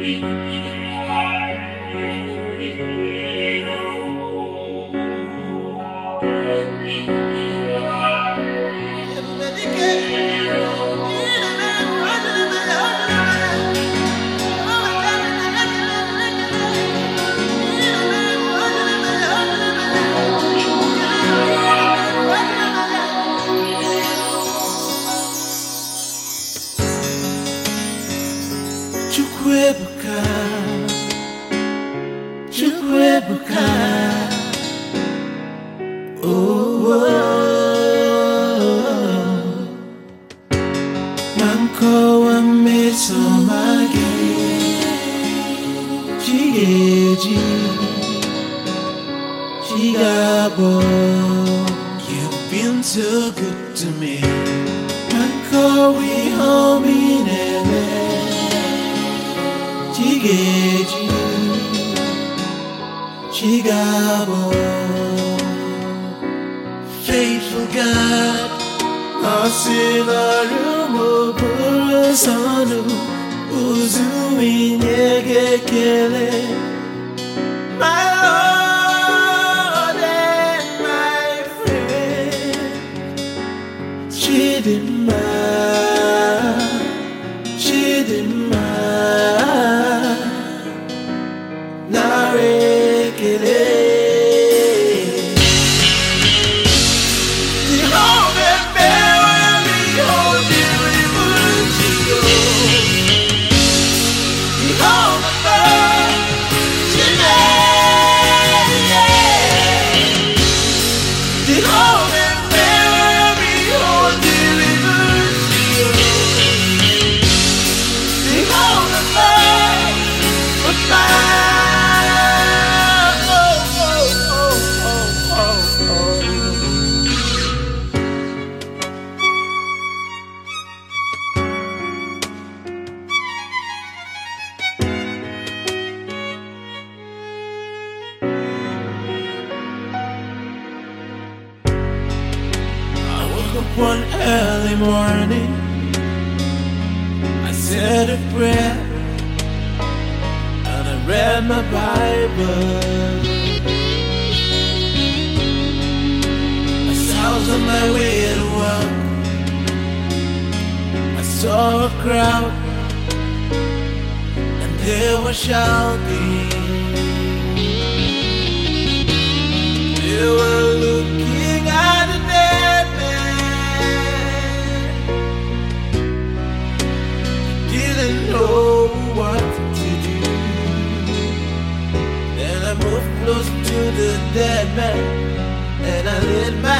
Chukwebuka, Chukwebuka, oh, Manko wa mesomage, Chigeji, Chigabo, you've been so good to me. Manko we home in LA. Chigeji, Chigabo, faithful God, Asinarumo Burasanu, Uzumi Nyegekele, my Lord and my friend, Chidinma, Chidinma. One early morning, I said a prayer and I read my Bible. As I was on my way to work, I saw a crowd and they were shouting. They were looking at the dead man. Didn't know what to do. Then I moved close to the dead man and I lit my